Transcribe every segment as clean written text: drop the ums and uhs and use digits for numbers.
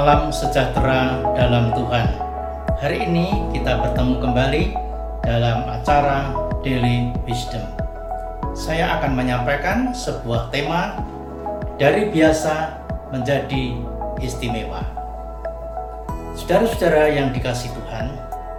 Salam sejahtera dalam Tuhan. Hari ini kita bertemu kembali dalam acara Daily Wisdom. Saya akan menyampaikan sebuah tema dari biasa menjadi istimewa. Saudara-saudara yang dikasihi Tuhan,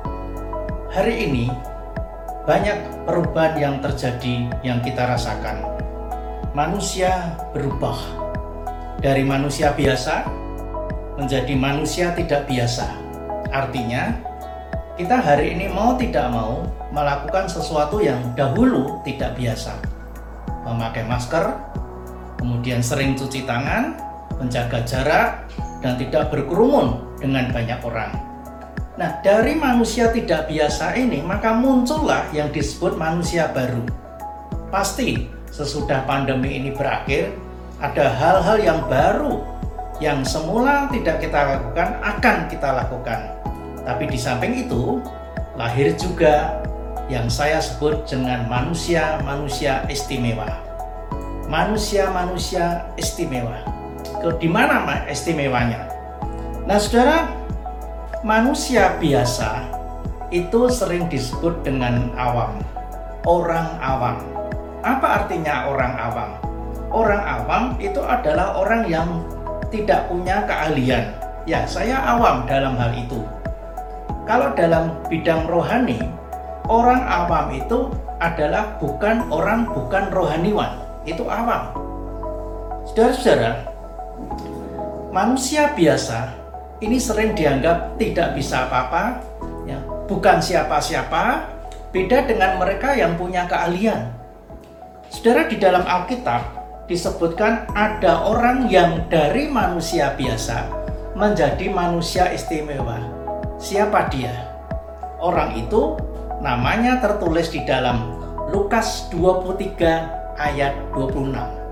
hari ini banyak perubahan yang terjadi yang kita rasakan. Manusia berubah dari manusia biasa menjadi manusia tidak biasa. Artinya, kita hari ini mau tidak mau melakukan sesuatu yang dahulu tidak biasa. Memakai masker, kemudian sering cuci tangan, menjaga jarak, dan tidak berkerumun dengan banyak orang. Nah, dari manusia tidak biasa ini, maka muncullah yang disebut manusia baru. Pasti sesudah pandemi ini berakhir, ada hal-hal yang baru yang semula tidak kita lakukan akan kita lakukan. Tapi di samping itu lahir juga yang saya sebut dengan manusia-manusia istimewa. Manusia-manusia istimewa. Di mana istimewanya? Nah, saudara, manusia biasa itu sering disebut dengan awam. Orang awam. Apa artinya orang awam? Orang awam itu adalah orang yang tidak punya keahlian. Ya, saya awam dalam hal itu. Kalau dalam bidang rohani, orang awam itu adalah bukan rohaniwan. Itu awam. Saudara-saudara, manusia biasa ini sering dianggap tidak bisa apa-apa, ya, bukan siapa-siapa, beda dengan mereka yang punya keahlian. Saudara, di dalam Alkitab disebutkan ada orang yang dari manusia biasa menjadi manusia istimewa. Siapa dia? Orang itu namanya tertulis di dalam Lukas 23 ayat 26.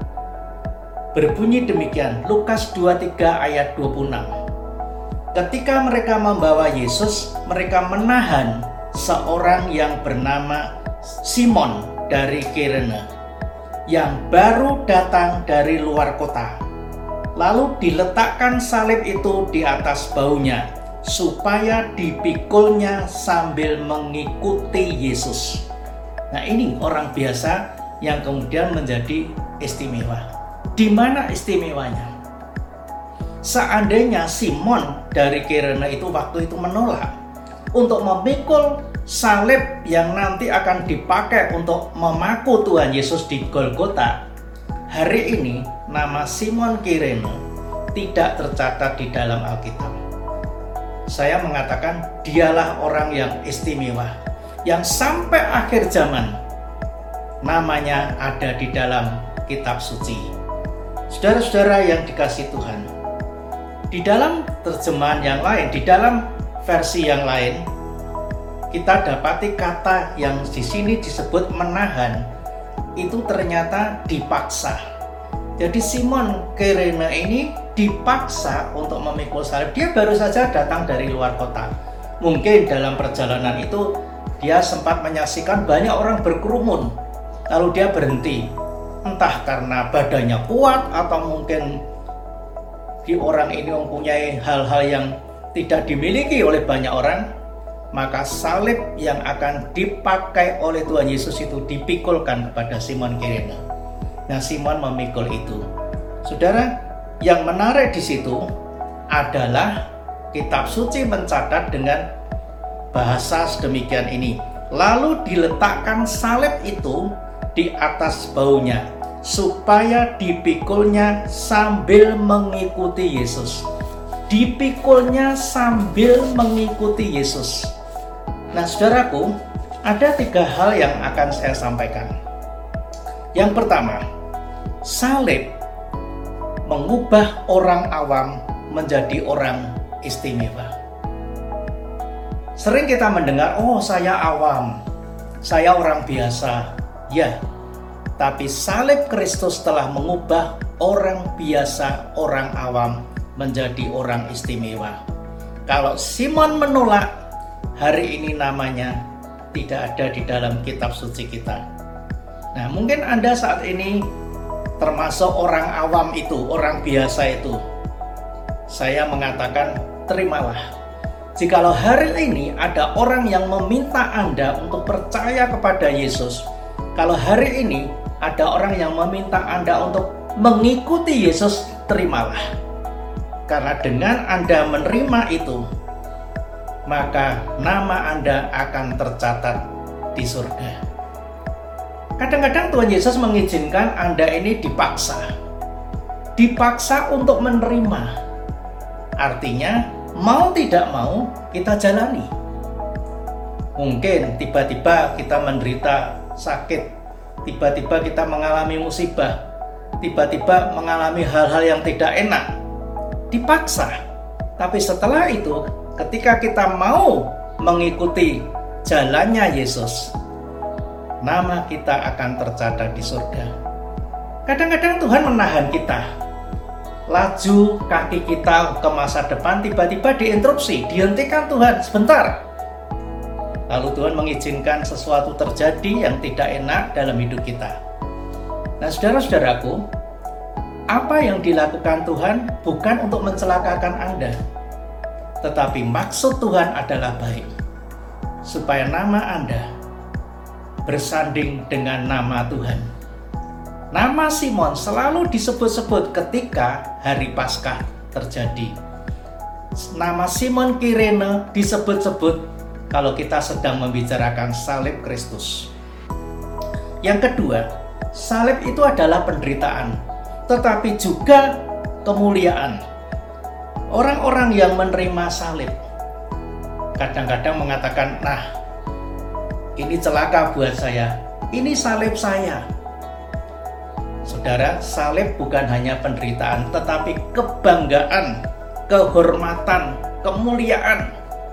Berbunyi demikian, Lukas 23 ayat 26. Ketika mereka membawa Yesus, mereka menahan seorang yang bernama Simon dari Kirene, yang baru datang dari luar kota. Lalu diletakkan salib itu di atas baunya, supaya dipikulnya sambil mengikuti Yesus. Nah, ini orang biasa yang kemudian menjadi istimewa. Di mana istimewanya? Seandainya Simon dari Kirene itu waktu itu menolak untuk memikul salib yang nanti akan dipakai untuk memaku Tuhan Yesus di Golgota, hari ini nama Simon Kirene tidak tercatat di dalam Alkitab. Saya mengatakan dialah orang yang istimewa, yang sampai akhir zaman namanya ada di dalam kitab suci. Saudara-saudara yang dikasihi Tuhan, di dalam terjemahan yang lain, di dalam versi yang lain, kita dapati kata yang di sini disebut menahan itu ternyata dipaksa. Jadi Simon Kirene ini dipaksa untuk memikul salib. Dia baru saja datang dari luar kota. Mungkin dalam perjalanan itu dia sempat menyaksikan banyak orang berkerumun. Lalu dia berhenti. Entah karena badannya kuat atau mungkin di orang ini mempunyai hal-hal yang tidak dimiliki oleh banyak orang. Maka salib yang akan dipakai oleh Tuhan Yesus itu dipikulkan kepada Simon Kirene. Nah, Simon memikul itu. Saudara, yang menarik di situ adalah kitab suci mencatat dengan bahasa sedemikian ini. Lalu diletakkan salib itu di atas baunya, supaya dipikulnya sambil mengikuti Yesus. Dipikulnya sambil mengikuti Yesus. Nah, saudaraku, ada 3 hal yang akan saya sampaikan. Yang pertama, salib mengubah orang awam menjadi orang istimewa. Sering kita mendengar, oh saya awam, saya orang biasa. Ya, tapi salib Kristus telah mengubah orang biasa, orang awam menjadi orang istimewa. Kalau Simon menolak, hari ini namanya tidak ada di dalam kitab suci kita. Nah, mungkin Anda saat ini termasuk orang awam itu, orang biasa itu. saya mengatakan terimalah. Jikalau hari ini ada orang yang meminta Anda untuk percaya kepada Yesus, kalau hari ini ada orang yang meminta Anda untuk mengikuti Yesus, terimalah. Karena dengan Anda menerima itu, maka nama Anda akan tercatat di surga. Kadang-kadang Tuhan Yesus mengizinkan Anda ini dipaksa untuk menerima. Artinya, mau tidak mau kita jalani. Mungkin tiba-tiba kita menderita sakit, tiba-tiba kita mengalami musibah, tiba-tiba mengalami hal-hal yang tidak enak, dipaksa. Tapi setelah itu, ketika kita mau mengikuti jalannya Yesus, nama kita akan tercatat di surga. Kadang-kadang Tuhan menahan kita, laju kaki kita ke masa depan tiba-tiba diinterupsi, dihentikan Tuhan sebentar. Lalu Tuhan mengizinkan sesuatu terjadi yang tidak enak dalam hidup kita. Nah, saudara-saudaraku, apa yang dilakukan Tuhan bukan untuk mencelakakan Anda, tetapi maksud Tuhan adalah baik, supaya nama Anda bersanding dengan nama Tuhan. Nama Simon selalu disebut-sebut ketika hari Paskah terjadi. Nama Simon Kirene disebut-sebut kalau kita sedang membicarakan salib Kristus. Yang kedua, salib itu adalah penderitaan, tetapi juga kemuliaan. Orang-orang yang menerima salib kadang-kadang mengatakan, nah, ini celaka buat saya, ini salib saya. Saudara, salib bukan hanya penderitaan, tetapi kebanggaan, kehormatan, kemuliaan.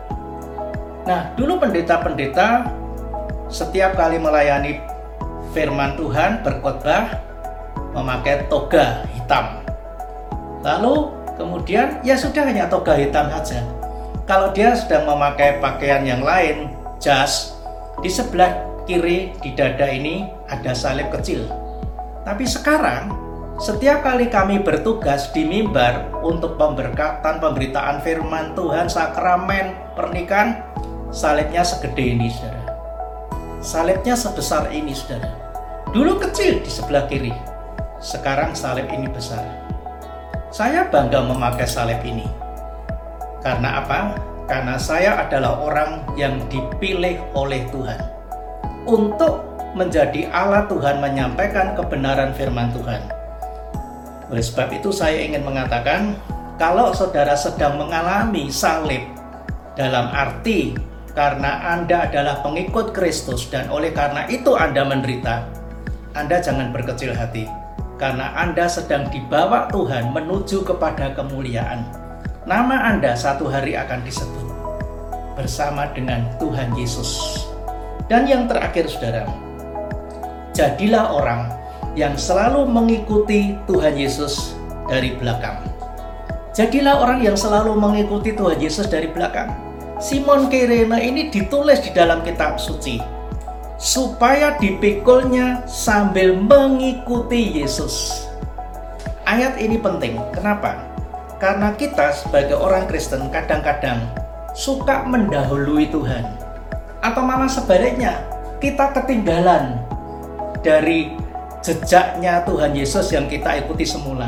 Nah, dulu pendeta-pendeta setiap kali melayani firman Tuhan, berkhotbah, memakai toga hitam. Lalu kemudian ya sudah, hanya toga hitam saja. Kalau dia sedang memakai pakaian yang lain, jas, di sebelah kiri di dada ini ada salib kecil. Tapi sekarang, setiap kali kami bertugas di mimbar untuk pemberkatan, pemberitaan firman Tuhan, sakramen, pernikahan, salibnya segede ini, saudara. Salibnya sebesar ini, saudara. Dulu kecil di sebelah kiri, sekarang salib ini besar. Saya bangga memakai salib ini. Karena apa? Karena saya adalah orang yang dipilih oleh Tuhan untuk menjadi alat Tuhan menyampaikan kebenaran firman Tuhan. Oleh sebab itu saya ingin mengatakan, kalau saudara sedang mengalami salib dalam arti karena Anda adalah pengikut Kristus dan oleh karena itu Anda menderita, Anda jangan berkecil hati, karena Anda sedang dibawa Tuhan menuju kepada kemuliaan. Nama Anda satu hari akan disebut bersama dengan Tuhan Yesus. Dan yang terakhir, saudara, jadilah orang yang selalu mengikuti Tuhan Yesus dari belakang. Jadilah orang yang selalu mengikuti Tuhan Yesus dari belakang. Simon Kirene ini ditulis di dalam kitab suci supaya dipikulnya sambil mengikuti Yesus. Ayat ini penting. Kenapa? Karena kita sebagai orang Kristen kadang-kadang suka mendahului Tuhan, atau malah sebaliknya, kita ketinggalan dari jejaknya Tuhan Yesus yang kita ikuti semula.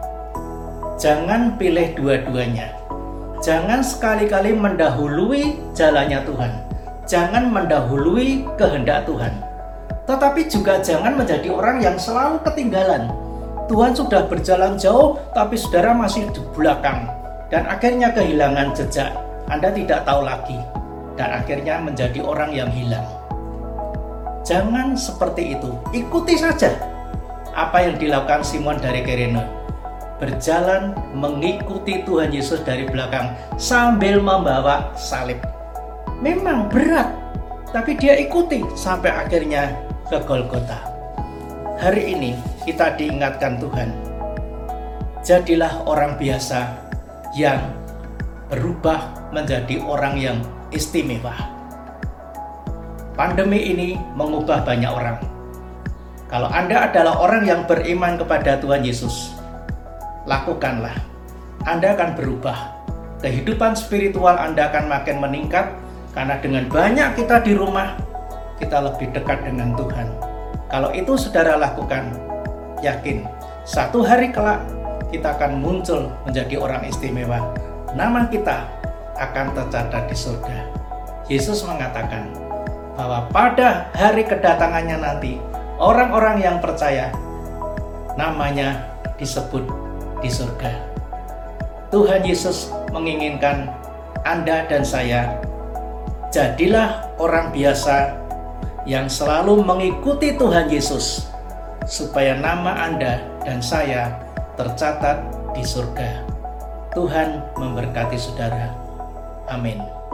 Jangan pilih dua-duanya. Jangan sekali-kali mendahului jalannya Tuhan. Jangan mendahului kehendak Tuhan. Tetapi juga jangan menjadi orang yang selalu ketinggalan. Tuhan sudah berjalan jauh, tapi saudara masih di belakang. Dan akhirnya kehilangan jejak. Anda tidak tahu lagi. Dan akhirnya menjadi orang yang hilang. Jangan seperti itu. Ikuti saja apa yang dilakukan Simon dari Kirene. Berjalan mengikuti Tuhan Yesus dari belakang sambil membawa salib. Memang berat, tapi dia ikuti sampai akhirnya ke Golgota. Hari ini kita diingatkan Tuhan, jadilah orang biasa yang berubah menjadi orang yang istimewa. Pandemi ini mengubah banyak orang. Kalau Anda adalah orang yang beriman kepada Tuhan Yesus, lakukanlah Anda akan berubah. Kehidupan spiritual Anda akan makin meningkat, karena dengan banyak kita di rumah, kita lebih dekat dengan Tuhan. Kalau itu saudara lakukan, yakin satu hari kelak kita akan muncul menjadi orang istimewa. Nama kita akan tercatat di surga. Yesus mengatakan bahwa pada hari kedatangannya nanti, orang-orang yang percaya namanya disebut di surga. Tuhan Yesus menginginkan Anda dan saya jadilah orang biasa yang selalu mengikuti Tuhan Yesus, supaya nama Anda dan saya tercatat di surga. Tuhan memberkati saudara. Amin.